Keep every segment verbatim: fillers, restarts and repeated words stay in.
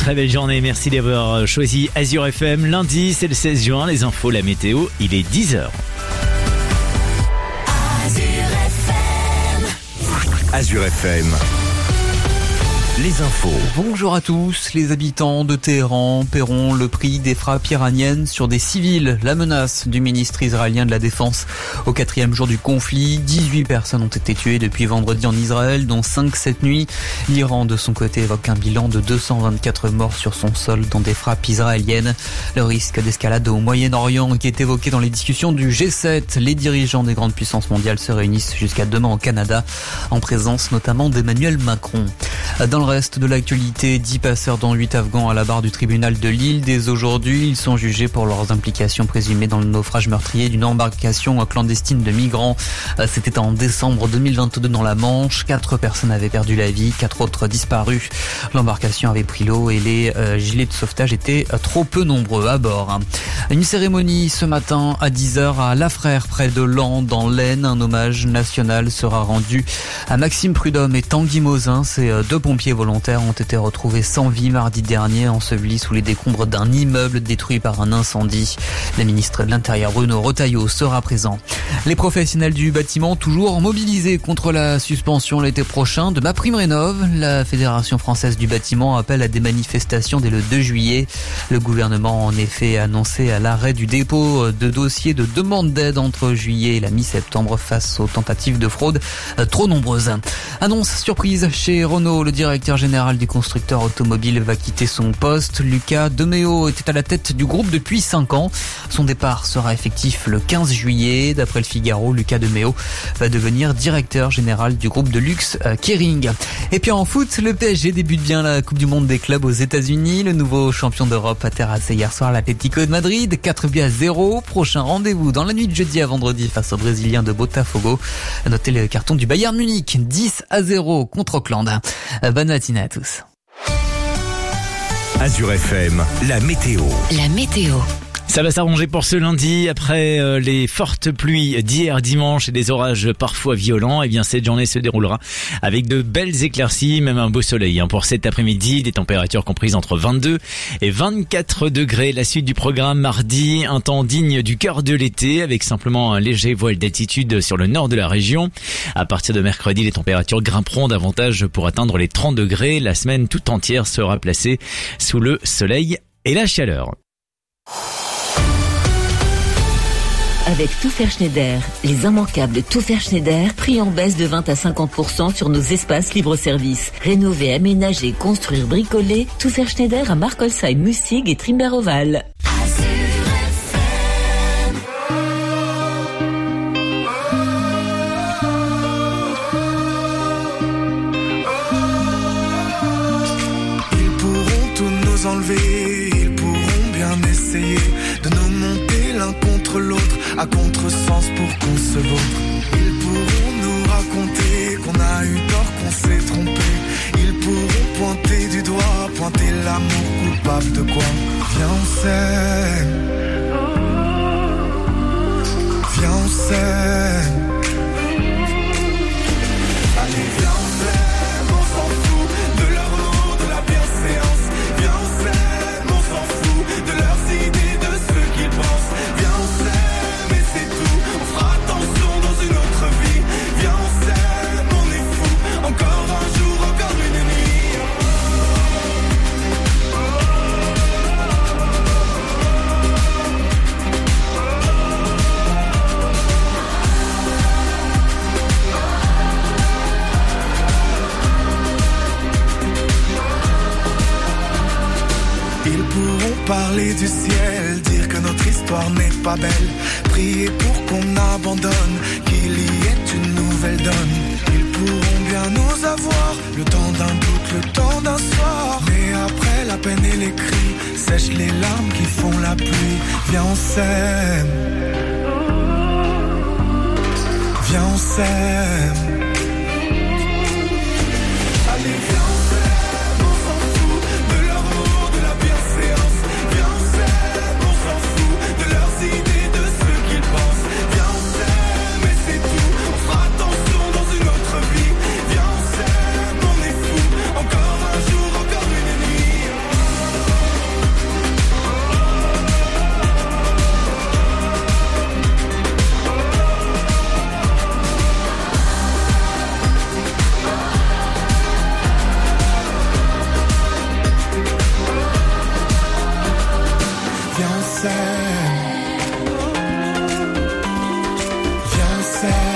très belle journée. Merci d'avoir choisi Azure F M. Lundi, c'est le seize juin. Les infos, la météo, il est dix heures. Azure F M. Les infos. Bonjour à tous. Les habitants de Téhéran paieront le prix des frappes iraniennes sur des civils. La menace du ministre israélien de la Défense au quatrième jour du conflit. dix-huit personnes ont été tuées depuis vendredi en Israël, dont cinq cette nuit. L'Iran, de son côté, évoque un bilan de deux cent vingt-quatre morts sur son sol dans des frappes israéliennes. Le risque d'escalade au Moyen-Orient qui est évoqué dans les discussions du G sept. Les dirigeants des grandes puissances mondiales se réunissent jusqu'à demain au Canada, en présence notamment d'Emmanuel Macron. Dans le reste de l'actualité, dix passeurs dont huit Afghans à la barre du tribunal de Lille. Dès aujourd'hui, ils sont jugés pour leurs implications présumées dans le naufrage meurtrier d'une embarcation clandestine de migrants. C'était en décembre deux mille vingt-deux dans la Manche. Quatre personnes avaient perdu la vie, quatre autres disparues. L'embarcation avait pris l'eau et les euh, gilets de sauvetage étaient trop peu nombreux à bord. Une cérémonie ce matin à dix heures à Lafrère, près de Laon, dans l'Aisne. Un hommage national sera rendu à Maxime Prudhomme et Tanguy Mosin. Ces deux pompiers volontaires ont été retrouvés sans vie mardi dernier, ensevelis sous les décombres d'un immeuble détruit par un incendie. Le ministre de l'Intérieur Bruno Retailleau sera présent. Les professionnels du bâtiment toujours mobilisés contre la suspension l'été prochain de MaPrimeRénov'. La Fédération française du bâtiment appelle à des manifestations dès le deux juillet. Le gouvernement a en effet annoncé à l'arrêt du dépôt de dossiers de demande d'aide entre juillet et la mi-septembre face aux tentatives de fraude trop nombreuses. Annonce surprise chez Renault. Le directeur général du constructeur automobile va quitter son poste. Lucas Demeo était à la tête du groupe depuis cinq ans. Son départ sera effectif le quinze juillet. D'après le Figaro, Lucas Demeo va devenir directeur général du groupe de luxe Kering. Et puis en foot, le P S G débute bien la Coupe du Monde des clubs aux États-Unis. Le nouveau champion d'Europe a terrassé hier soir l'Atlético de Madrid, quatre buts à zéro. Prochain rendez-vous dans la nuit de jeudi à vendredi face aux Brésiliens de Botafogo. Notez le carton du Bayern Munich, dix à zéro contre Auckland. Bonne matinée à tous. Azure F M, la météo. La météo. Ça va s'arranger pour ce lundi après euh, les fortes pluies d'hier dimanche et des orages parfois violents. Eh bien, cette journée se déroulera avec de belles éclaircies, même un beau soleil. Hein. Pour cet après-midi, des températures comprises entre vingt-deux et vingt-quatre degrés. La suite du programme mardi, un temps digne du cœur de l'été avec simplement un léger voile d'altitude sur le nord de la région. À partir de mercredi, les températures grimperont davantage pour atteindre les trente degrés. La semaine toute entière sera placée sous le soleil et la chaleur. Avec Tout Faire Schneider, les immanquables Tout Faire Schneider, prix en baisse de vingt à cinquante pour cent sur nos espaces libre-service. Rénover, aménager, construire, bricoler, Tout Faire Schneider à Markolsheim, Mussig et Trimber-Oval. Ils pourront tout nous enlever, ils pourront bien essayer de nous monter l'un contre l'autre à contresens pour qu'on se vautre. Ils pourront nous raconter qu'on a eu tort, qu'on s'est trompé. Ils pourront pointer du doigt, pointer l'amour coupable de quoi. Viens on s'aime, viens on s'aime. Allez viens on s'aime, on s'en fout de leur mot, de la bienséance. Viens on s'aime, on s'en fout de leurs idées, de ce qu'ils pensent. Viens on s'aime. Ils pourront parler du ciel, dire que notre histoire n'est pas belle, prier pour qu'on abandonne, qu'il y ait une nouvelle donne. Ils pourront bien nous avoir, le temps d'un doute, le temps d'un soir. Mais après la peine et les cris, sèchent les larmes qui font la pluie. Viens on s'aime, viens on s'aime. Allez viens on s'aime, on s'en fout de leur mot, de la bienséance. Viens on s'aime, on s'en fout de leurs idées, de ce qu'ils pensent. Viens on s'aime et c'est tout, on fera attention dans une autre vie. Viens on s'aime, on est fou, encore un jour, encore une nuit. Viens, c'est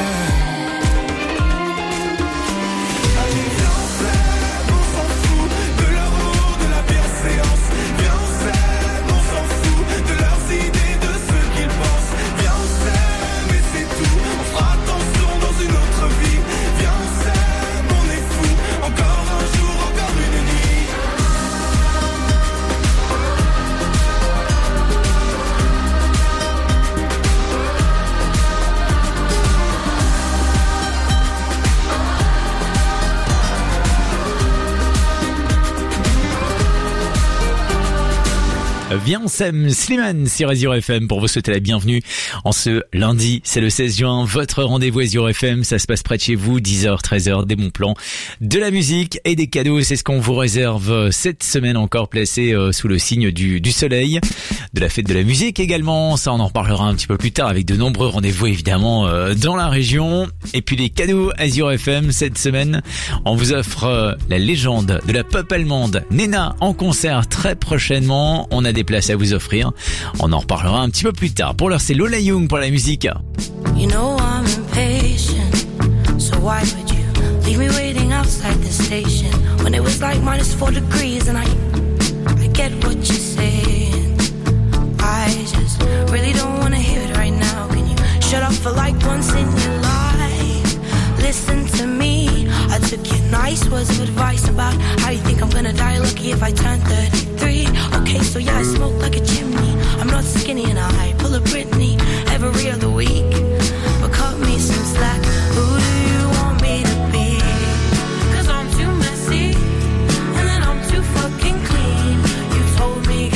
Viens, Sam Slimane sur Azure F M pour vous souhaiter la bienvenue en ce lundi, c'est le seize juin, votre rendez-vous Azure F M, ça se passe près de chez vous, dix heures, treize heures, des bons plans, de la musique et des cadeaux, c'est ce qu'on vous réserve cette semaine encore placé sous le signe du, du soleil, de la fête de la musique également, ça on en reparlera un petit peu plus tard avec de nombreux rendez-vous évidemment dans la région, et puis les cadeaux Azure F M cette semaine, on vous offre la légende de la pop allemande, Nena en concert très prochainement, on a des places à vous offrir. On en reparlera un petit peu plus tard. Pour l'heure, c'est Lola Young pour la musique. You know I'm impatient, so why would you leave me waiting outside the station when it was like minus four degrees and I, I get what you're saying. I just really don't want to hear it right now. Can you shut up for like once in your life? Listen to me. I took your nice words of advice about how you think I'm gonna die lucky if I turn thirty-three. Okay, so yeah, I smoke like a chimney. I'm not skinny and I pull a Britney every other week. But cut me some slack. Who do you want me to be? Cause I'm too messy and then I'm too fucking clean. You told me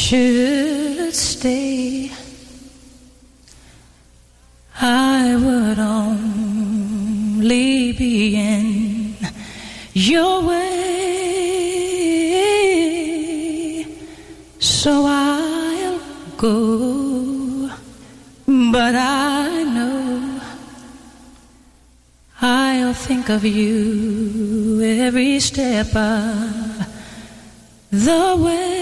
should stay, I would only be in your way. So I'll go, but I know I'll think of you every step of the way.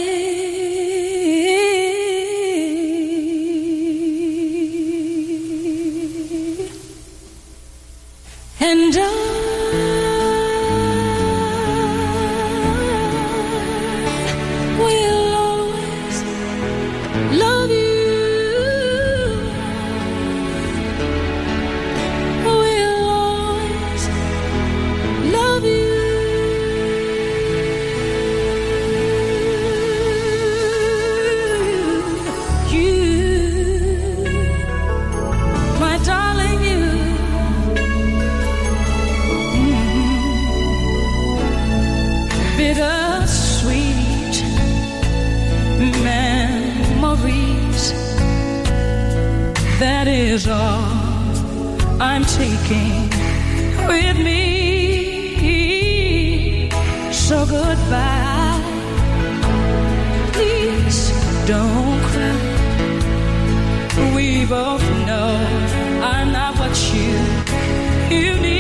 And I will always love you. Will always love you. You, my darling, you. Bittersweet memories, that is all I'm taking with me. So goodbye, please don't cry. We both know I'm not what you, you need.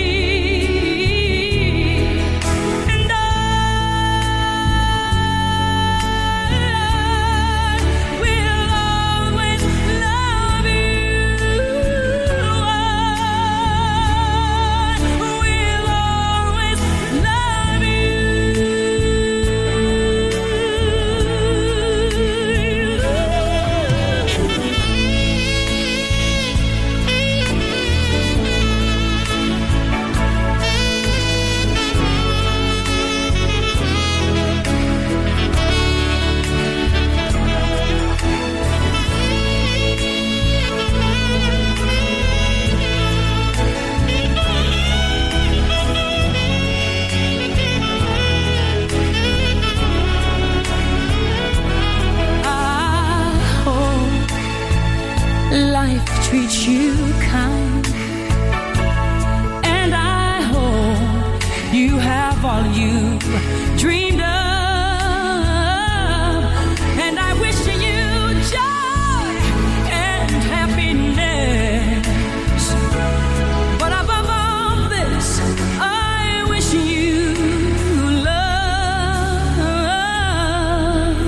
Life treats you kind, and I hope you have all you dreamed of, and I wish you joy and happiness, but above all this, I wish you love.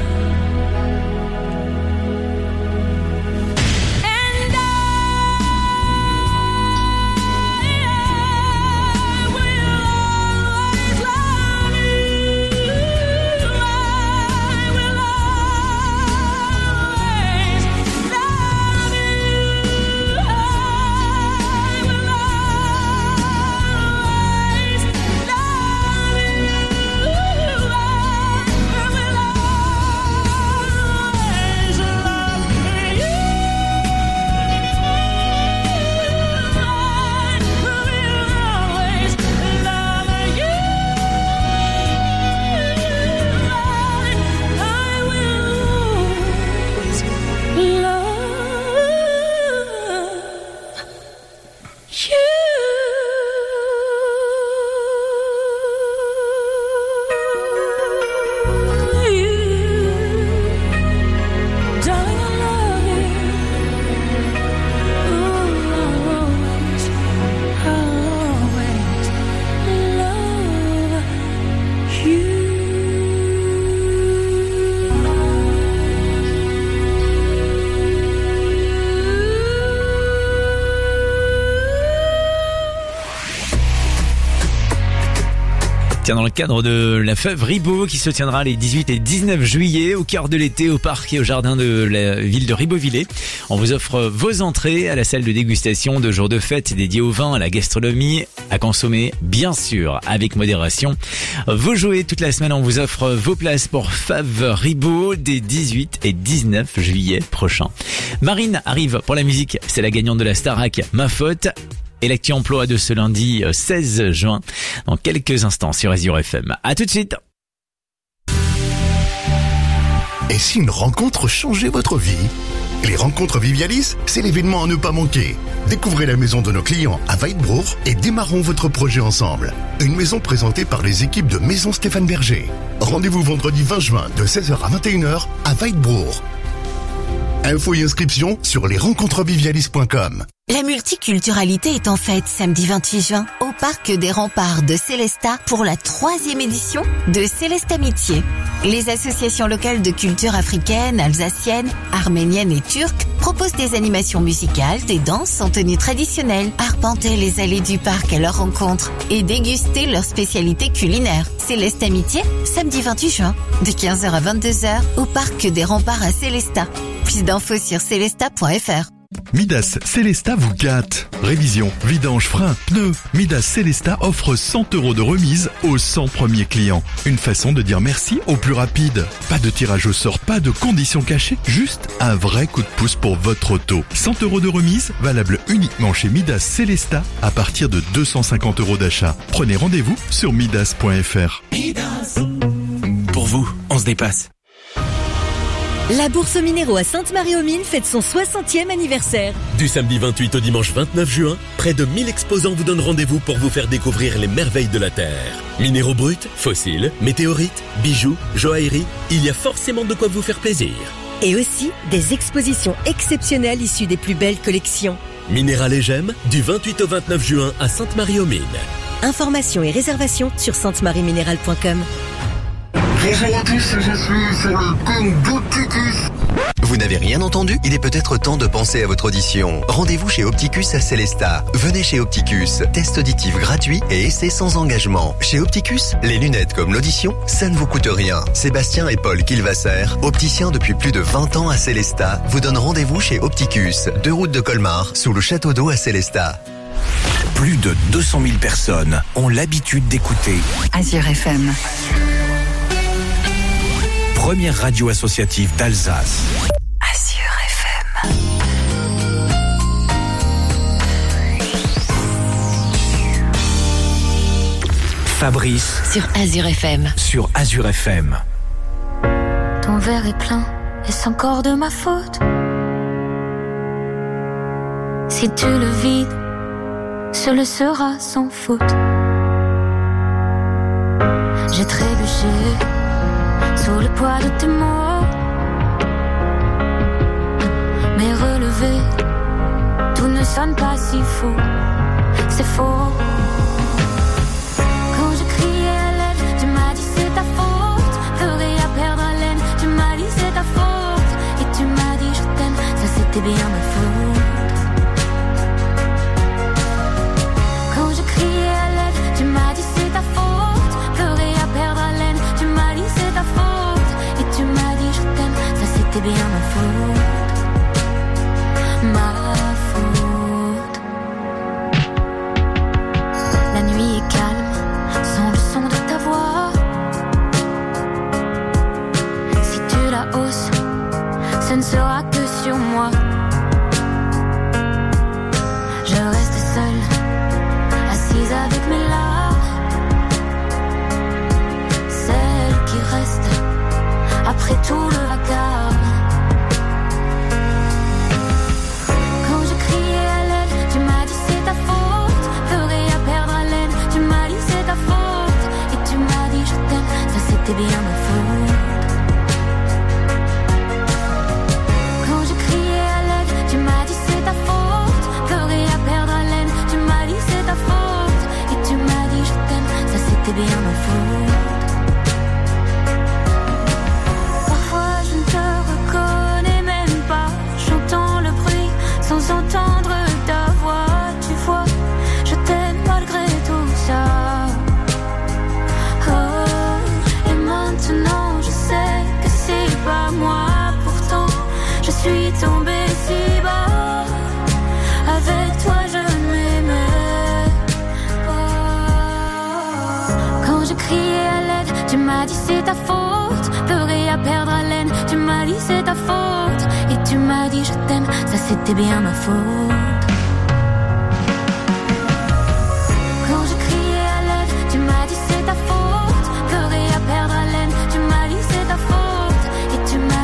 Tiens, dans le cadre de la Fève Ribot qui se tiendra les dix-huit et dix-neuf juillet au cœur de l'été au parc et au jardin de la ville de Ribeauvillé, on vous offre vos entrées à la salle de dégustation de jours de fête dédiée au vin, à la gastronomie, à consommer bien sûr avec modération. Vous jouez toute la semaine, on vous offre vos places pour Fève Ribot des dix-huit et dix-neuf juillet prochains. Marine arrive pour la musique, c'est la gagnante de la Starac, Ma Faute. Et l'actu emploi de ce lundi seize juin, dans quelques instants sur Azure F M. À tout de suite. Et si une rencontre changeait votre vie ? Les rencontres Vivialis, c'est l'événement à ne pas manquer. Découvrez la maison de nos clients à Weidbrour et démarrons votre projet ensemble. Une maison présentée par les équipes de Maison Stéphane Berger. Rendez-vous vendredi vingt juin de seize heures à vingt et une heures à Weidbrour. Infos et inscriptions sur les rencontres vivialis point com. La multiculturalité est en fête samedi vingt-huit juin au Parc des Remparts de Célestat pour la troisième édition de Céleste Amitié. Les associations locales de culture africaine, alsacienne, arménienne et turque proposent des animations musicales, des danses en tenue traditionnelle. Arpentez les allées du parc à leur rencontre et dégustez leurs spécialités culinaires. Céleste Amitié, samedi vingt-huit juin, de quinze heures à vingt-deux heures au Parc des Remparts à Célestat. Plus d'infos sur célestat point f r. Midas Célestat vous gâte. Révision, vidange, frein, pneus. Midas Célestat offre cent euros de remise aux cent premiers clients. Une façon de dire merci au plus rapide. Pas de tirage au sort, pas de conditions cachées, juste un vrai coup de pouce pour votre auto. cent euros de remise, valable uniquement chez Midas Célestat à partir de deux cent cinquante euros d'achat. Prenez rendez-vous sur midas point f r. Midas. Pour vous, on se dépasse. La Bourse aux Minéraux à Sainte-Marie-aux-Mines fête son soixantième anniversaire. Du samedi vingt-huit au dimanche vingt-neuf juin, près de mille exposants vous donnent rendez-vous pour vous faire découvrir les merveilles de la Terre. Minéraux bruts, fossiles, météorites, bijoux, joaillerie, il y a forcément de quoi vous faire plaisir. Et aussi des expositions exceptionnelles issues des plus belles collections. Minéral et Gemmes, du vingt-huit au vingt-neuf juin à Sainte-Marie-aux-Mines. Informations et réservations sur sainte marie minéral point com. Bonjour à tous, je suis sur le compte d'Opticus. Vous n'avez rien entendu ? Il est peut-être temps de penser à votre audition. Rendez-vous chez Opticus à Célestat. Venez chez Opticus. Test auditif gratuit et essai sans engagement. Chez Opticus, les lunettes comme l'audition, ça ne vous coûte rien. Sébastien et Paul Kilvasser, opticiens depuis plus de vingt ans à Célestat, vous donnent rendez-vous chez Opticus, deux routes de Colmar, sous le château d'eau à Célestat. Plus de deux cent mille personnes ont l'habitude d'écouter Azure F M. Première radio associative d'Alsace. Azure F M. Fabrice. Sur Azure F M. Sur Azure F M. Ton verre est plein, est-ce encore de ma faute? Si tu le vides, ce le sera sans faute. J'ai trébuché sous le poids de tes mots, mais relevé, tout ne sonne pas si faux. C'est faux. Quand je criais à l'aide, tu m'as dit c'est ta faute. Ferais à perdre haleine, tu m'as dit c'est ta faute. Et tu m'as dit je t'aime, ça c'était bien ma faute. Quand je criais à l'aide, tu m'as dit c'est ta faute. Ferais à perdre haleine, tu m'as dit c'est ta faute. Et tu m'as dit je t'aime, ça c'était bien ma faute. Ma faute. La nuit est calme, sans le son de ta voix. Si tu la hausses, ce ne sera que sur moi. Je reste seule, assise avec mes larmes. Celle qui reste après tout le vacarme. Quand je criais à l'aide, tu m'as dit c'est ta faute. Ferais à perdre haleine, tu m'as dit c'est ta faute. Et tu m'as dit je t'aime, ça c'était bien ma faute. Quand je criais à l'aide, tu m'as dit c'est ta faute. Ferais à perdre haleine, tu m'as dit c'est ta faute. Et tu m'as dit je t'aime, ça c'était bien ma faute. Parfois je ne te reconnais même pas. J'entends le bruit sans entendre ta voix. Tu vois, je t'aime malgré tout ça. Oh, et maintenant je sais que c'est pas moi. Pourtant je suis tombée si bas. Avec toi je ne m'aimais pas. Quand je criais à l'aide, tu m'as dit c'est ta faute. Ferais à perdre haleine, tu m'as dit c'est ta faute. Et tu m'as dit je t'aime, ça c'était bien ma faute. Quand je criais à l'aide, tu m'as dit c'est ta faute. Ferais à perdre haleine, tu m'as dit c'est ta faute. Et tu m'as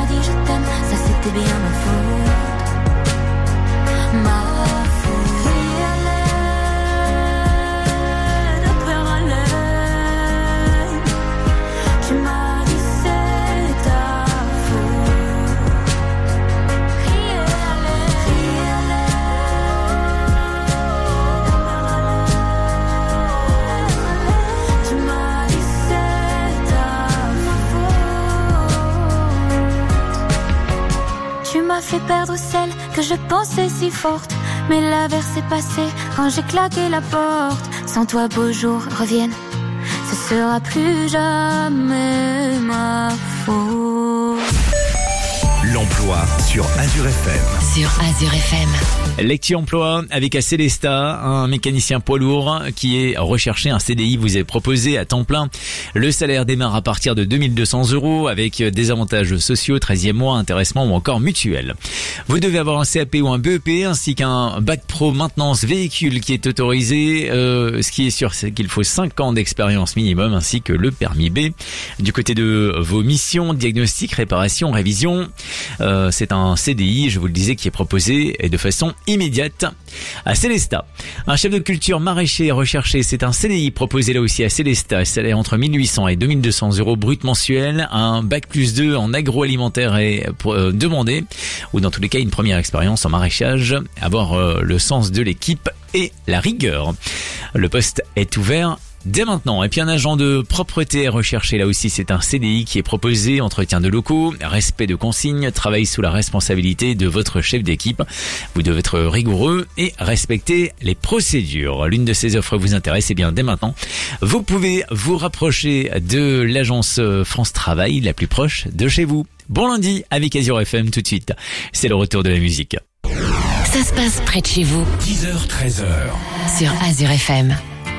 tu m'as fait perdre celle que je pensais si forte. Mais l'averse est passée quand j'ai claqué la porte. Sans toi, beaux jours reviennent, ce sera plus jamais ma faute. L'emploi sur Azure F M. Sur Azure F M. Lecture emploi avec à Célestat, un mécanicien poids lourd qui est recherché, un C D I vous est proposé à temps plein. Le salaire démarre à partir de deux mille deux cents euros avec des avantages sociaux, treizième mois, intéressement ou encore mutuel. Vous devez avoir un C A P ou un B E P ainsi qu'un bac pro maintenance véhicule qui est autorisé. Euh, ce qui est sûr, c'est qu'il faut cinq ans d'expérience minimum ainsi que le permis B. Du côté de vos missions, diagnostic, réparation, révision, euh, c'est un C D I, je vous le disais, qui est proposé et de façon immédiate à Célestat. Un chef de culture maraîcher recherché, c'est un C D I proposé là aussi à Célestat. Salaire entre mille huit cents et deux mille deux cents euros brut mensuel. Un bac plus deux en agroalimentaire est euh, demandé, ou dans tous les cas une première expérience en maraîchage, avoir euh, le sens de l'équipe et la rigueur. Le poste est ouvert dès maintenant. Et puis un agent de propreté est recherché là aussi, c'est un C D I qui est proposé, entretien de locaux, respect de consignes, travail sous la responsabilité de votre chef d'équipe. Vous devez être rigoureux et respecter les procédures. L'une de ces offres vous intéresse, et bien dès maintenant, vous pouvez vous rapprocher de l'agence France Travail la plus proche de chez vous. Bon lundi avec Azure F M tout de suite. C'est le retour de la musique. Ça se passe près de chez vous. dix heures treize heures. Sur Azure F M.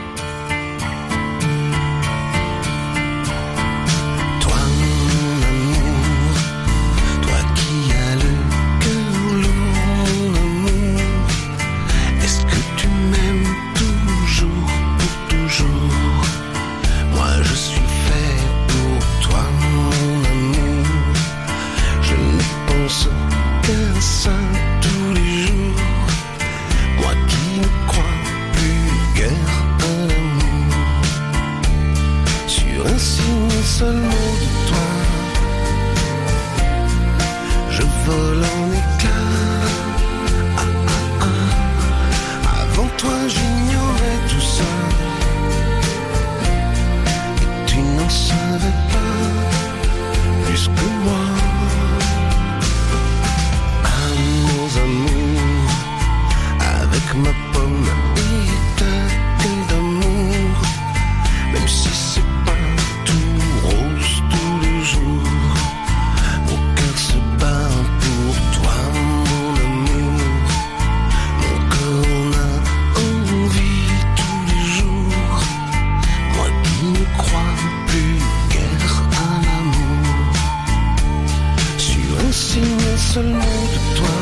Seul mot de toi, je vole en éclats. Ah, ah, ah. Avant toi, j'ignorais tout ça, et tu n'en savais pas plus que moi. Amours, amours, avec ma pomme et ta gueule d'amour, même si c'est seul mot de toi,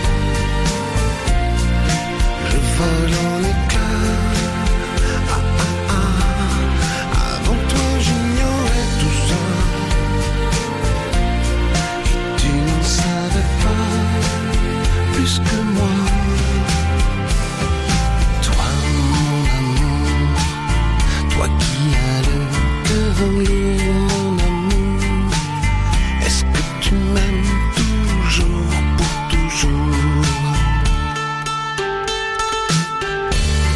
je vole en éclats. Ah, ah, ah. Avant toi, j'ignorais tout ça, et tu n'en savais pas plus que moi. Toi, mon amour, toi qui as le cœur lourd, mon amour, est-ce que tu m'aimes toujours, pour toujours?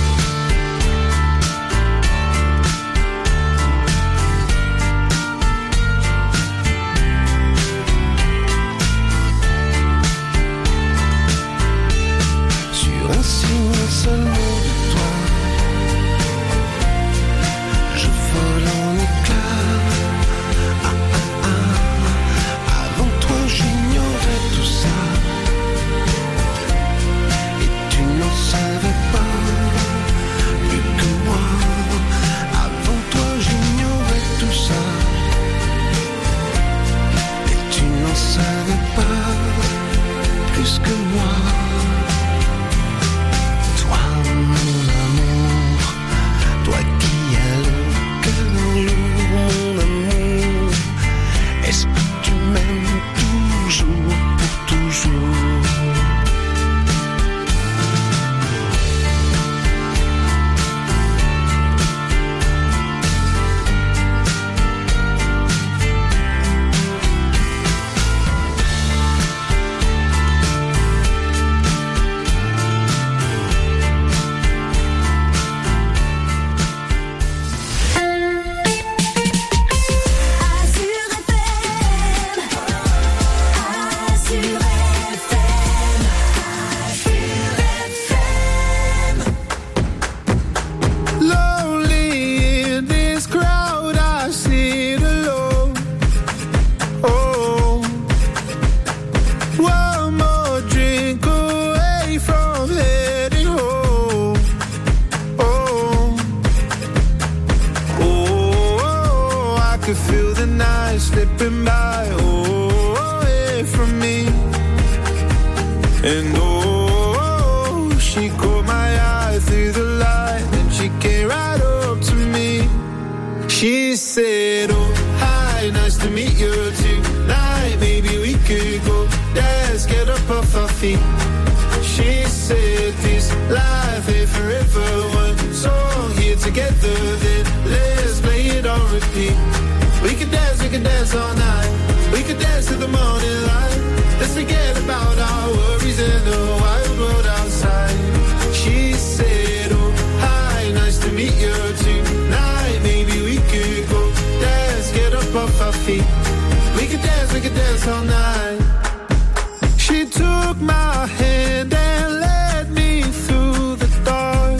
And oh, she caught my eye through the light, and she came right up to me. She said, oh, hi, nice to meet you tonight. Maybe we could go dance, get up off our feet. She said, this life ain't forever. One song here together, then let's play it on repeat. We could dance, we could dance all night. We could dance to the morning light. Let's forget about our worries in the wild world outside. She said, oh, hi, nice to meet you tonight. Maybe we could go dance, get up off our feet. We could dance, we could dance all night. She took my hand and led me through the dark.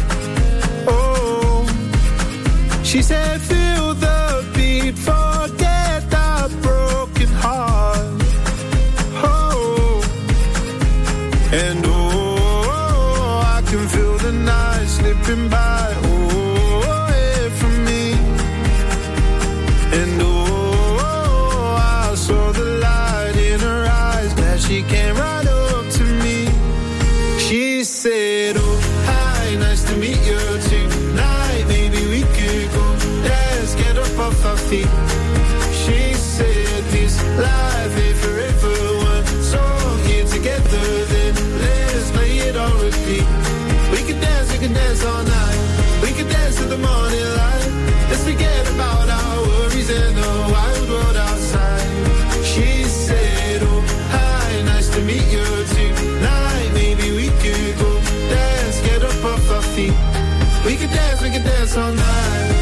Oh, she said, feel the beat, forget that broken heart. Oh, and oh, I can feel the night slipping by. Oh, away from me. And oh, I saw the light in her eyes. Glad she came right up to me. She said, oh, hi, nice to meet you tonight. Maybe we could go dance, get up off our feet. She said, this life ain't forever. One song here together, then let's play it on repeat. We could dance, we could dance all night. We could dance to the morning light. Let's forget about our worries and the wild world outside. She said, oh, hi, nice to meet you tonight. Maybe we could go dance, get up off our feet. We could dance, we could dance all night.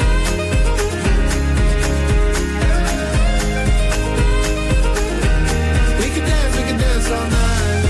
We could dance, we could dance all night.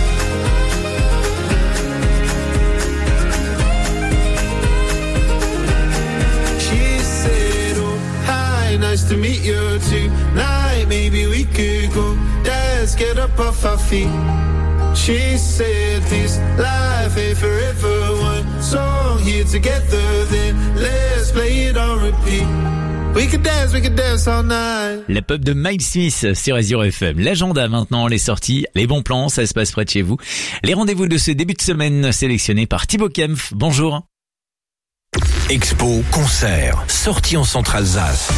She said, oh, hi, nice to meet you tonight. Maybe we could go dance, get up off our feet. She said, this life ain't forever. One song here together, then let's play it on repeat. We could dance, we could dance all night. La pub de Miles Smith sur Azure F M. L'agenda maintenant, les sorties, les bons plans, ça se passe près de chez vous. Les rendez-vous de ce début de semaine sélectionnés par Thibaut Kempf. Bonjour. Expo, concert, sortie en Centre-Alsace.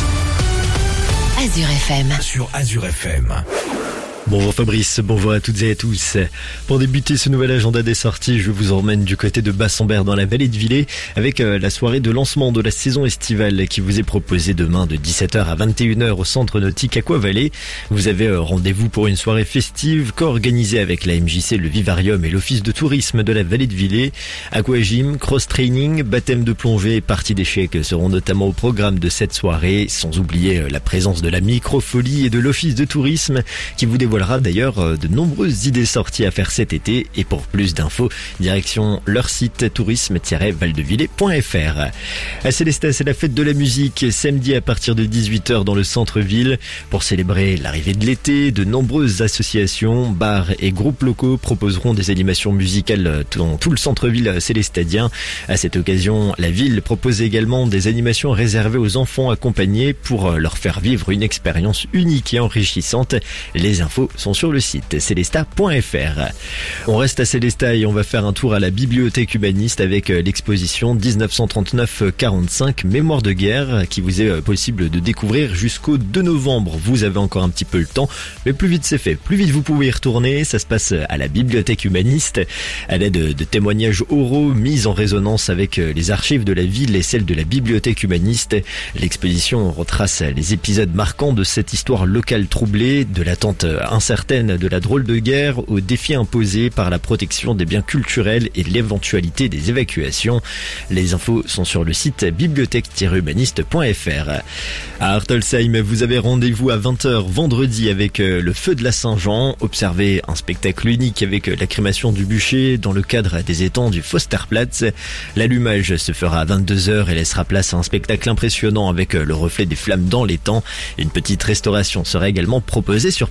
Azure F M. Sur Azure F M. Bonjour Fabrice, bonjour à toutes et à tous. Pour débuter ce nouvel agenda des sorties, je vous emmène du côté de Bassambert dans la vallée de Villers avec la soirée de lancement de la saison estivale qui vous est proposée demain de dix-sept heures à vingt et une heures au centre nautique Aqua Valley. Vous avez rendez-vous pour une soirée festive co-organisée avec la M J C, le Vivarium et l'Office de tourisme de la vallée de Villers. Aqua Gym, cross training, baptême de plongée et partie d'échecs seront notamment au programme de cette soirée, sans oublier la présence de la microfolie et de l'Office de tourisme qui vous dévoilera d'ailleurs de nombreuses idées sorties à faire cet été. Et pour plus d'infos, direction leur site tourisme tiret valdevillers point f r. À Célestat, c'est la fête de la musique samedi à partir de dix-huit heures dans le centre-ville. Pour célébrer l'arrivée de l'été, de nombreuses associations, bars et groupes locaux proposeront des animations musicales dans tout le centre-ville célestadien. À cette occasion, la ville propose également des animations réservées aux enfants accompagnés pour leur faire vivre une expérience unique et enrichissante. Les infos sont sur le site célestat point f r. On reste à Célestat et on va faire un tour à la bibliothèque humaniste avec l'exposition dix-neuf cent trente-neuf quarante-cinq Mémoire de guerre qui vous est possible de découvrir jusqu'au deux novembre. Vous avez encore un petit peu le temps, mais plus vite c'est fait, plus vite vous pouvez y retourner. Ça se passe à la bibliothèque humaniste à l'aide de témoignages oraux mis en résonance avec les archives de la ville et celles de la bibliothèque humaniste. L'exposition retrace les épisodes marquants de cette histoire locale troublée, de l'attente incertaine de la drôle de guerre aux défis imposés par la protection des biens culturels et l'éventualité des évacuations. Les infos sont sur le site bibliothèque tiret humaniste point f r. À Hartelsheim, vous avez rendez-vous à vingt heures vendredi avec le feu de la Saint-Jean. Observez un spectacle unique avec la crémation du bûcher dans le cadre des étangs du Fosterplatz. L'allumage se fera à vingt-deux heures et laissera place à un spectacle impressionnant avec le reflet des flammes dans l'étang. Une petite restauration sera également proposée sur place.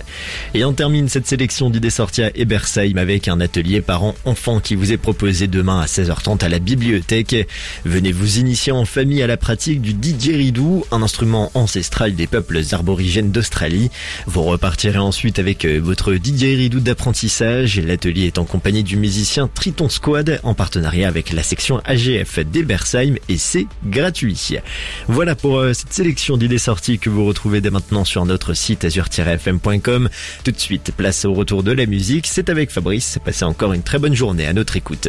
Et on termine cette sélection d'idées sorties à Ebersheim avec un atelier parents-enfants qui vous est proposé demain à seize heures trente à la bibliothèque. Venez vous initier en famille à la pratique du didgeridoo, un instrument ancestral des peuples aborigènes d'Australie. Vous repartirez ensuite avec votre didgeridoo d'apprentissage. L'atelier est en compagnie du musicien Triton Squad en partenariat avec la section A G F d'Ebersheim et c'est gratuit. Voilà pour cette sélection d'idées sorties que vous retrouvez dès maintenant sur notre site azur tiret f m point com. Tout de suite, place au retour de la musique. C'est avec Fabrice. Passez encore une très bonne journée à notre écoute.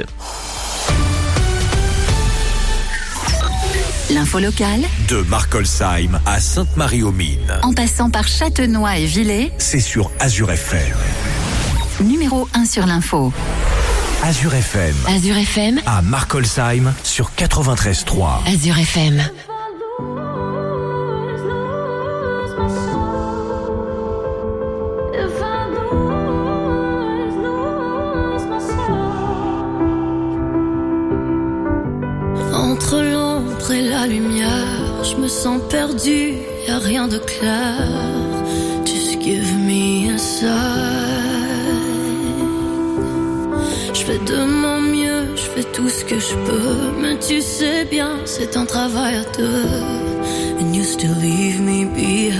L'info locale de Markolsheim à Sainte-Marie-aux-Mines. En passant par Châtenois et Villers, c'est sur Azur F M. Numéro un sur l'info. Azur F M. Azur F M. À Markolsheim sur quatre-vingt-treize trois. Azur F M. Entre l'ombre et la lumière, je me sens perdu, y a rien de clair. Just give me a sign. Je fais de mon mieux, je fais tout ce que je peux, mais tu sais bien, c'est un travail à deux. And you still leave me behind.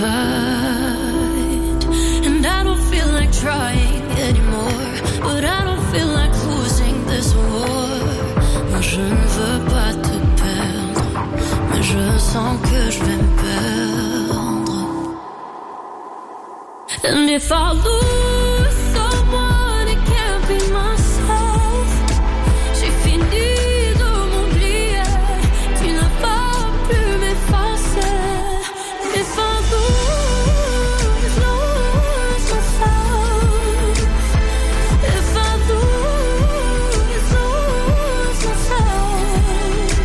And I don't feel like trying anymore, but I don't feel like losing this war. Moi je ne veux pas te perdre, mais je sens que je vais me perdre. And if I lose someone, it can't be myself. J'ai fini de m'oublier, tu n'as pas pu m'effacer. If I lose, lose myself. If I lose, lose myself.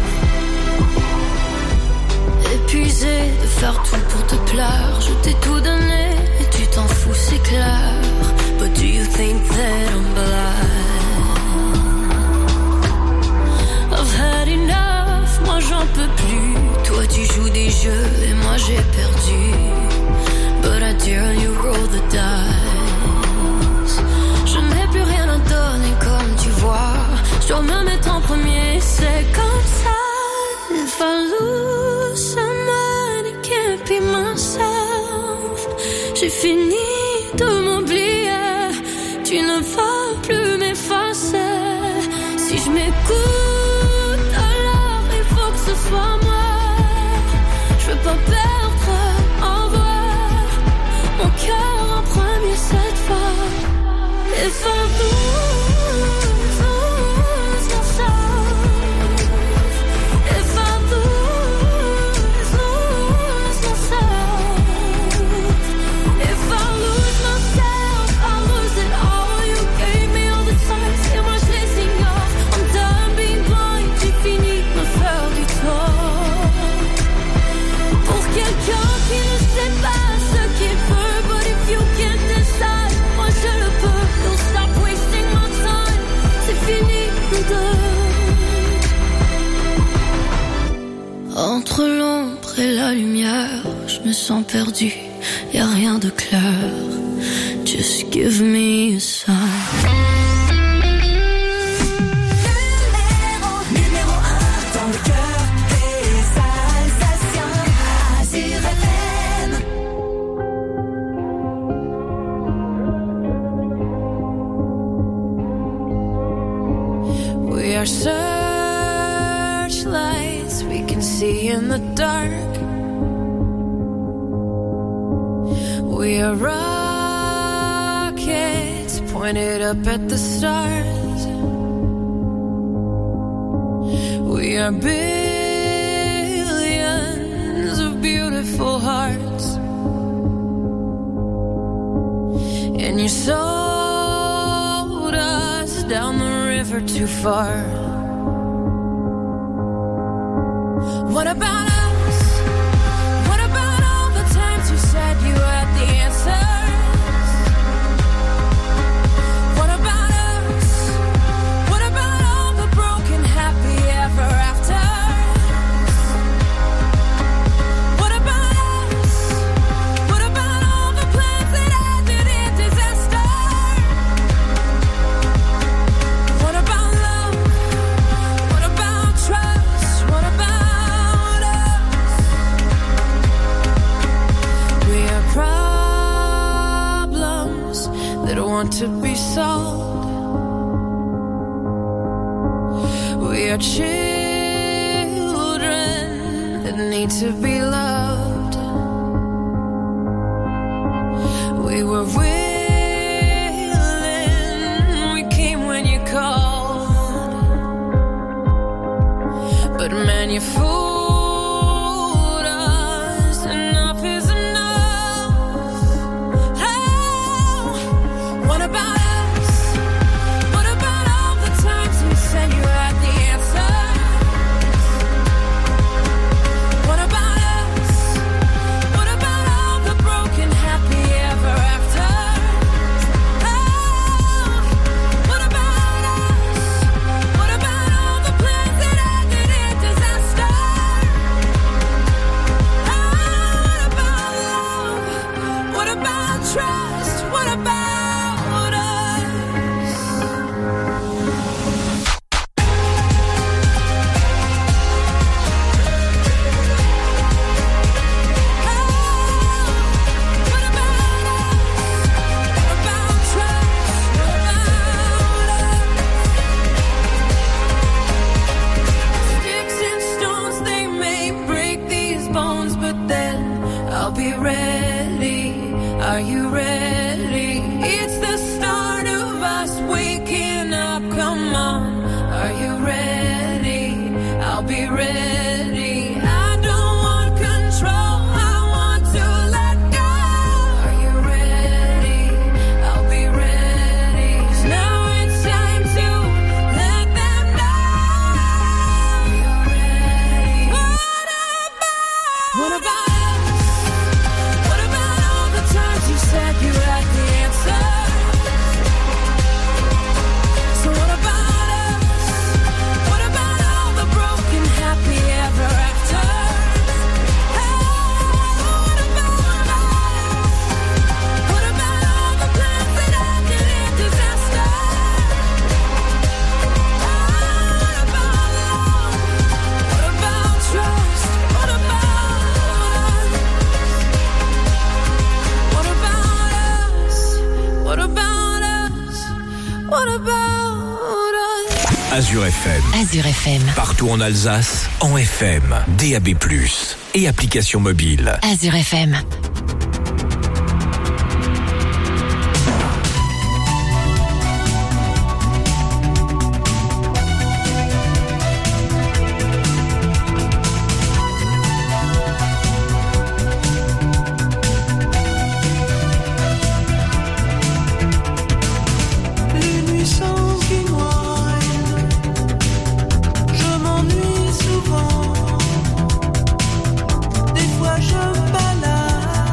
Épuisé de faire tout pour te plaire, je t'ai tout donné et tu t'en fous, c'est clair. But do you think that I'm blind? I've had enough, moi j'en peux plus. Toi tu joues des jeux et moi j'ai perdu. But I dare you roll the dice. Je n'ai plus rien à donner comme tu vois. Je dois me mettre en premier, c'est comme ça. If I lose someone, it can't be myself. J'ai fini de m'oublier, tu ne vas plus m'effacer. Si je m'écoute, alors il faut que ce soit moi. Je veux pas perdre en vrai mon cœur en premier cette fois. If I lose, lose myself. If I lose, lose myself. If I lose myself, I lose it all. You gave me all the time, c'est moi je les ignore. I'm done being blind, j'ai fini de me faire du tort. Pour quelqu'un qui ne sait pas ce qu'il veut, but if you can't decide, moi je le peux. Don't stop wasting my time, c'est fini nous deux. Entre l'ombre et la lumière, je me sens perdu, y a rien de clair. Just give me a sign. Numéro un dans le cœur des Alsaciens. Azur F M. We are searchlights we can see in the dark. We are rockets pointed up at the stars. We are billions of beautiful hearts. And you sold us down the river too far. What about us? What about all the times you said you had the answers? What about us? What about all the broken happy ever afters? What about us? What about all the plans that ended in want to be sold. We are children that need to be loved. We were willing, we came when you called. But man, you fooled. Azure F M. Azure F M. Partout en Alsace, en F M, D A B plus, et application mobile. Azure F M. Je balade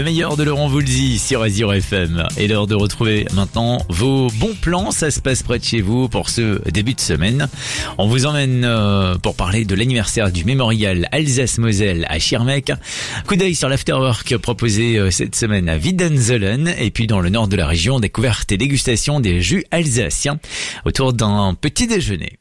Le meilleur de Laurent Voulzy sur Azure F M. Et l'heure de retrouver maintenant vos bons plans. Ça se passe près de chez vous pour ce début de semaine. On vous emmène euh, pour parler de l'anniversaire du mémorial Alsace-Moselle à Schirmeck. Coup d'œil sur l'afterwork proposé euh, cette semaine à Wiedenzollern. Et puis dans le nord de la région, découverte et dégustation des jus alsaciens autour d'un petit déjeuner.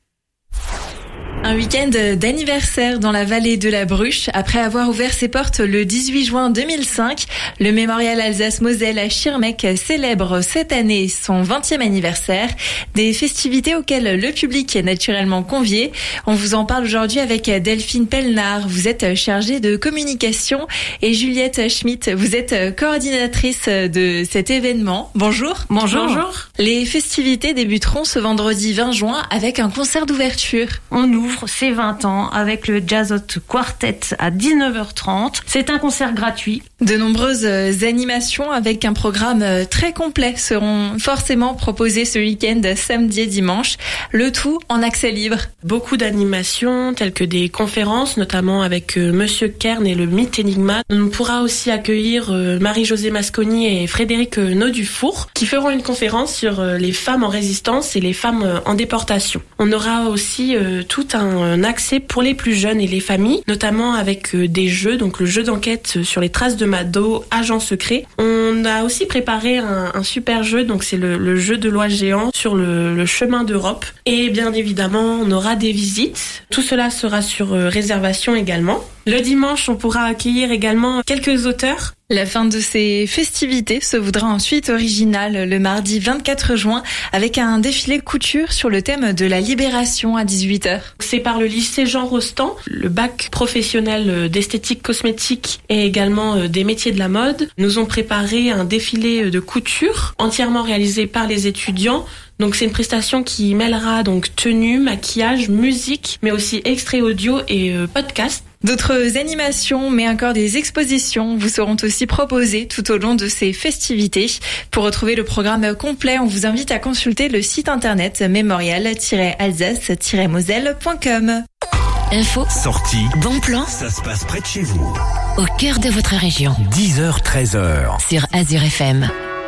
Un week-end d'anniversaire dans la vallée de la Bruche. Après avoir ouvert ses portes le dix-huit juin deux mille cinq, le mémorial Alsace-Moselle à Schirmeck célèbre cette année son vingtième anniversaire. Des festivités auxquelles le public est naturellement convié. On vous en parle aujourd'hui avec Delphine Pelnard. Vous êtes chargée de communication et Juliette Schmitt. Vous êtes coordinatrice de cet événement. Bonjour. Bonjour. Bonjour. Les festivités débuteront ce vendredi vingt juin avec un concert d'ouverture. On ouvre ses vingt ans avec le Jazzot Quartet à dix-neuf heures trente. C'est un concert gratuit. De nombreuses animations avec un programme très complet seront forcément proposées ce week-end, samedi et dimanche. Le tout en accès libre. Beaucoup d'animations telles que des conférences, notamment avec euh, Monsieur Kern et le mythe Enigma. On pourra aussi accueillir euh, Marie-Josée Masconi et Frédéric euh, Naudufour qui feront une conférence sur euh, les femmes en résistance et les femmes euh, en déportation. On aura aussi euh, tout un un accès pour les plus jeunes et les familles, notamment avec des jeux, donc le jeu d'enquête sur les traces de Mado, Agent secret. On a aussi préparé un, un super jeu, donc c'est le, le jeu de loi géant sur le, le chemin d'Europe. Et bien évidemment, on aura des visites. Tout cela sera sur réservation également. Le dimanche, on pourra accueillir également quelques auteurs. La fin de ces festivités se voudra ensuite originale le mardi vingt-quatre juin avec un défilé couture sur le thème de la libération à dix-huit heures. C'est par le lycée Jean Rostand, le bac professionnel d'esthétique cosmétique et également des métiers de la mode. Nous ont préparé un défilé de couture entièrement réalisé par les étudiants. Donc c'est une prestation qui mêlera donc tenue, maquillage, musique, mais aussi extrait audio et euh, podcast. D'autres animations, mais encore des expositions vous seront aussi proposées tout au long de ces festivités. Pour retrouver le programme complet, on vous invite à consulter le site internet mémorial tiret alsace tiret moselle point com. Info, sortie, bon plan, ça se passe près de chez vous. Au cœur de votre région. dix heures, treize heures. Sur Azure F M.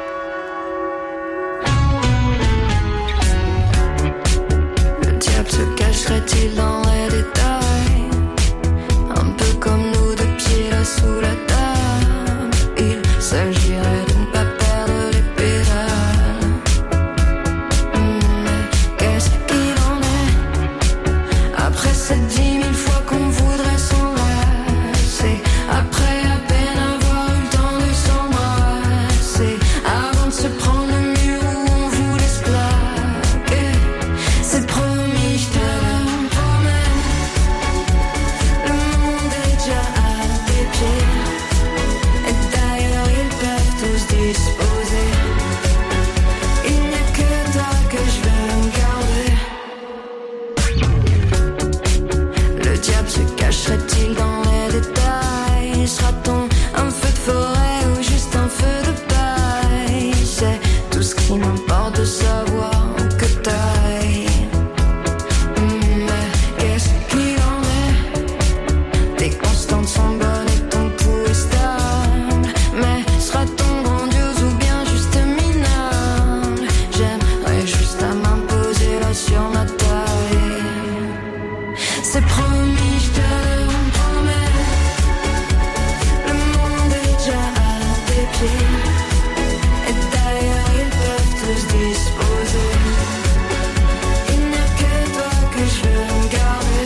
Le diable se cacherait-il dans les détails? Un peu comme nous, de pieds là sous la table. Il s'agirait de ne pas perdre les pédales. Mais qu'est-ce qu'il en est? Après ces dix mille fois qu'on voudrait s'enlacer, après à peine avoir eu le temps de s'embrasser, avant de se prendre le mur où on vous laisse plaquer. C'est promis, je te le promets. Le monde est déjà à tes pieds. Et d'ailleurs ils peuvent tous disposer. Il n'y a que toi que je veux garder. Le diable se cacherait-il dans les détails? Sera-t-on un feu de forêt ou juste un feu de paille? C'est tout ce qui m'importe de savoir que taille. Mais qu'est-ce qu'il en est? Tes constantes sont bonnes et ton pouls est stable. Mais sera-t-on grandiose ou bien juste minable? J'aimerais juste à m'imposer là sur ma taille. C'est promis, je te le promets. Le monde est déjà à tes pieds. Et d'ailleurs ils peuvent tous disposer. Il n'y a que toi que je veux garder.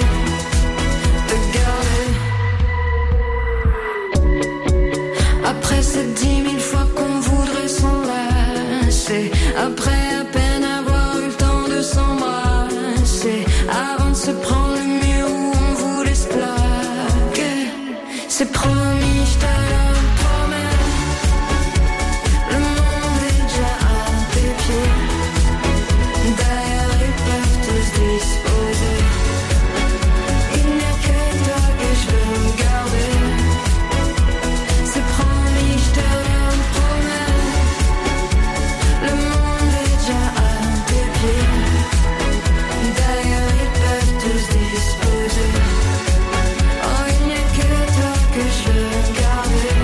Te garder. Après ces dix mille fois qu'on voudrait s'enlacer, après à peine avoir eu le temps de s'embrasser, avant de se prendre le mur où on vous laisse plaquer. C'est promis, je te le promets. Le monde est déjà à tes pieds. D'ailleurs ils peuvent tous disposer. Il n'y a que toi que je veux garder. C'est promis, je te le promets. Le monde est déjà à tes pieds. D'ailleurs ils peuvent tous disposer. Oh, il n'y a que toi que je veux garder.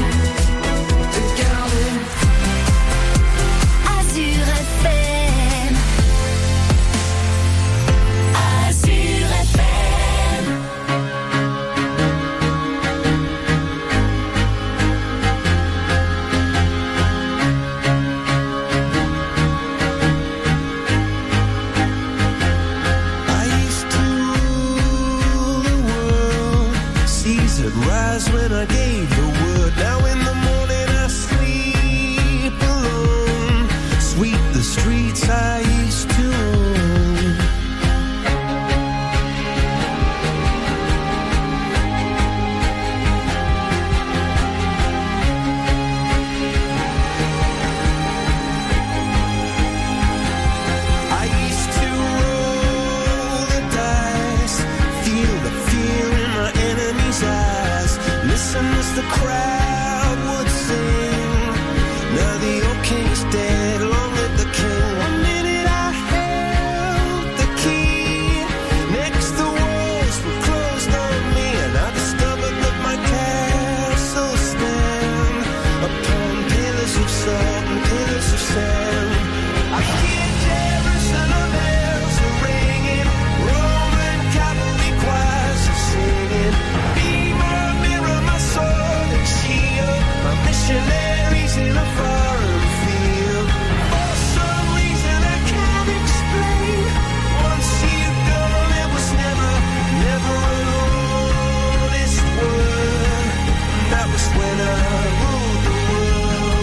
the crowd would sing. Now the old king is dead, long live the king. One minute I held the key, next the walls were closed on me, and I discovered that my castle stand upon pillars of salt and pillars of sand. I hear Jerusalem bells are ringing, Roman cavalry choirs are singing. Be my mirror, my sword and shield, my missionaries in a foreign field. For some reason I can't explain, once you've gone it was never, never an honest word. That was when I ruled the world.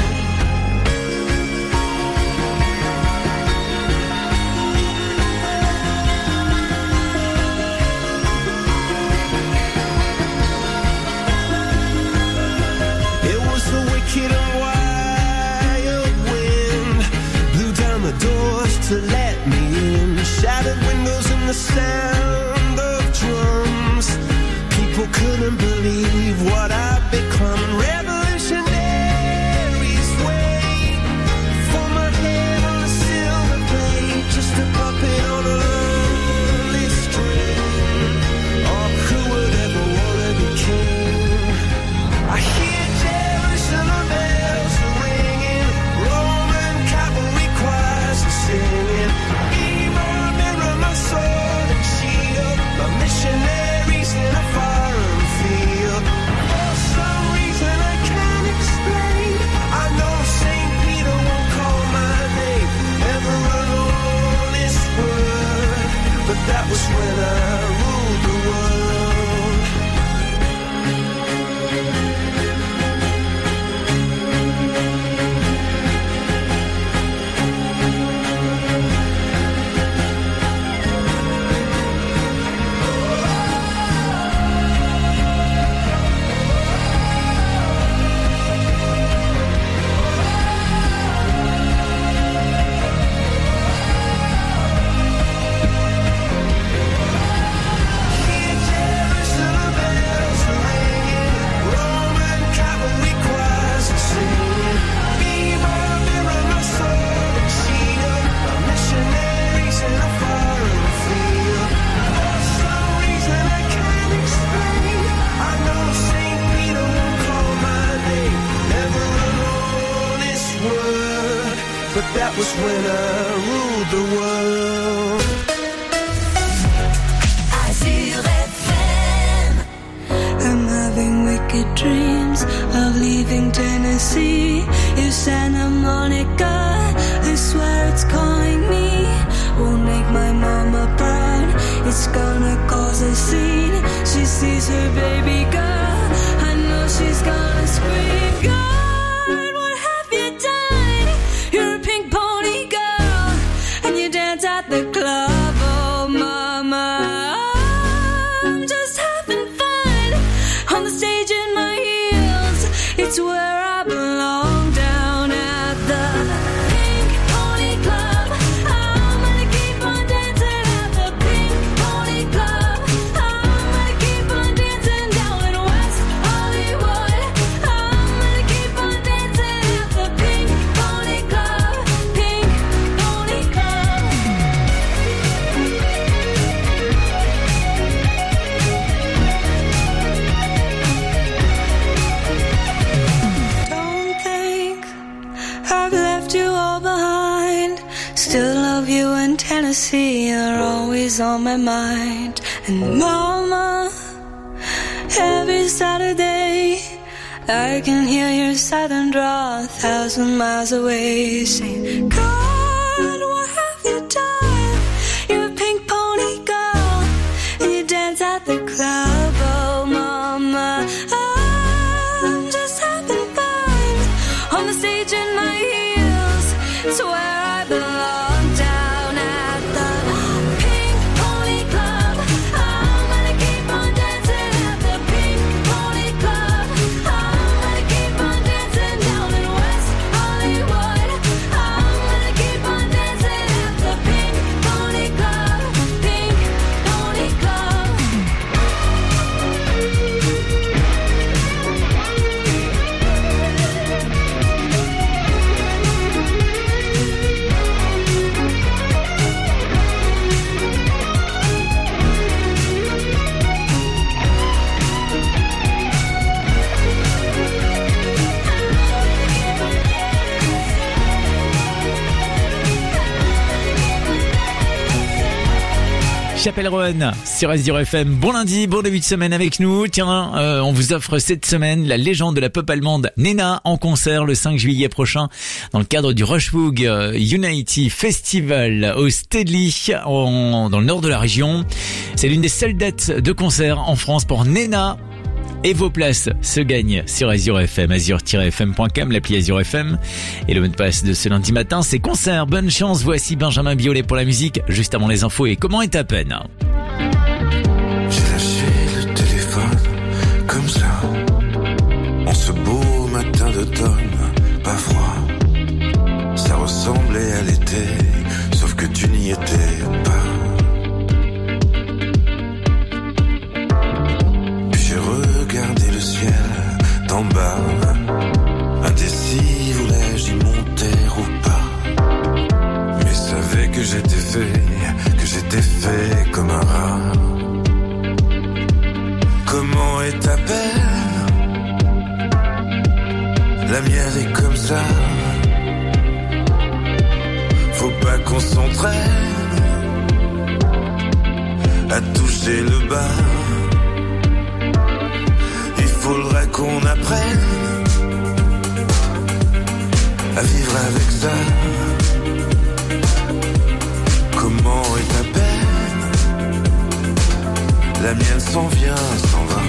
It was the wicked and wild wind, blew down the doors to let me in, shattered windows and the sound of drums. People couldn't believe what I'd become. Revolutionaries wait for my head on a silver plate, just a puppet on a lonely string. Oh, who would ever wanna be king? I hear Jerusalem bells are ringing, Roman cavalry choirs are singing. Be my mirror, my sword and shield, my missionaries in a foreign field. For some reason I can't explain, I know Saint Peter won't call my name, never an honest word, but that was when I ruled the world. Hear Jerusalem bells are ringing, Roman cavalry choirs are singing. Be my mirror, my sword and shield, my missionaries in a foreign field. For some reason I can't explain, I know Saint Peter won't call my name, never an honest word, but that was when I ruled the world. I'm having wicked dreams of leaving Tennessee. If Santa Monica, I swear it's calling me. Won't make my mama proud, it's gonna cause a scene. She sees her baby girl, I know she's gonna scream. God, what have you done? You're a pink pony girl, and you dance at the club. Oh mama, I'm just having fun on the stage in my heels. It's where I belong, down at the Pink Pony Club. I'm gonna keep on dancing at the Pink Pony Club. I'm gonna keep on dancing down in West Hollywood. I'm gonna keep on dancing at the Pink Pony Club. Pink Pony Club. Don't think I've left you all behind. Still love you in Tennessee, you're always on my mind. And mama, every Saturday I can hear your southern drawl a thousand miles away, saying, God, what have you done? You're a pink pony girl, and you dance at the club. Oh mama, I'm just having fun on the stage in my heels. It's where I belong, down at the Pink Pony Club. I'm gonna keep on dancing at the Pink Pony Club. I'm gonna keep on dancing down in West Hollywood. I'm gonna keep Chapelle Rowan sur Azure F M. Bon lundi, bon début de semaine avec nous. Tiens, euh, on vous offre cette semaine la légende de la pop allemande Nena en concert le cinq juillet prochain dans le cadre du Rushwoog Unity Festival au Stedely en, dans le nord de la région. C'est l'une des seules dates de concert en France pour Nena. Et vos places se gagnent sur Azure F M, azure tiret f m point com, l'appli Azure F M. Et le mot de passe de ce lundi matin, c'est concert. Bonne chance, voici Benjamin Biolay pour la musique, juste avant les infos. Et comment est ta peine? J'ai lâché le téléphone, comme ça, en ce beau matin d'automne, pas froid. Ça ressemblait à l'été, sauf que tu n'y étais pas. Regardez le ciel d'en bas, indécis, voulais-je y monter ou pas? Mais savais que j'étais fait, que j'étais fait comme un rat. Comment est ta peine? La mienne est comme ça. Faut pas qu'on s'entraîne à toucher le bas. Faudrait qu'on apprenne à vivre avec ça. Comment est ta peine? La mienne s'en vient, s'en va.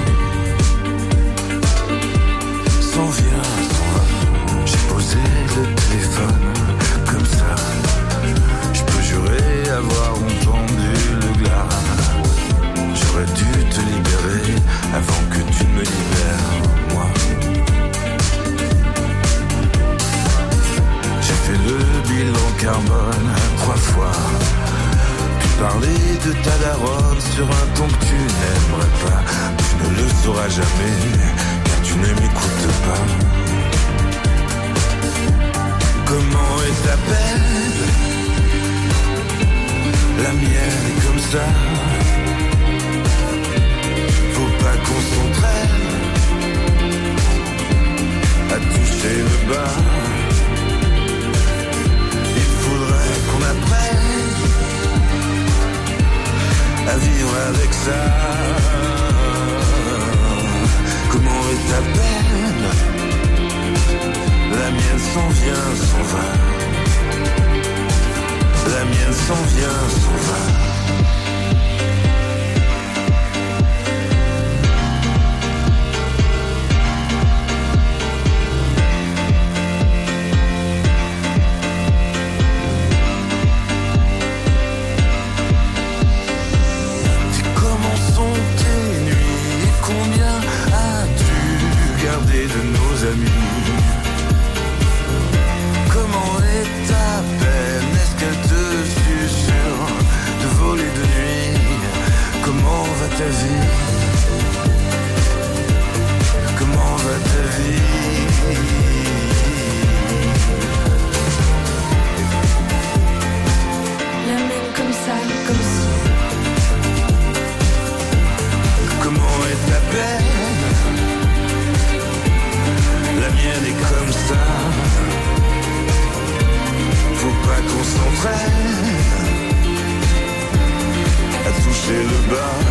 S'en vient, s'en va. J'ai posé le téléphone comme ça. Je peux jurer avoir entendu le glas. J'aurais dû te libérer avant que tu ne me libères, moi. J'ai fait le bilan carbone trois fois, puis parler de ta daronne sur un ton que tu n'aimerais pas. Tu ne le sauras jamais, car tu ne m'écoutes pas. Comment est ta peine? La mienne est comme ça. Faut pas qu'on s'entraîne à toucher le bas. Il faudrait qu'on apprenne à vivre avec ça. Comment est ta peine? La mienne s'en vient, s'en va. La mienne s'en vient, s'en va. De nos amis. Comment est ta peine? Est-ce qu'elle te susurre de voler de nuit? Comment va ta vie? Comment va ta vie? La même comme ça, comme ça. Comment est ta peine? La mienne est comme ça. Faut pas qu'on s'entraîne à toucher le bas.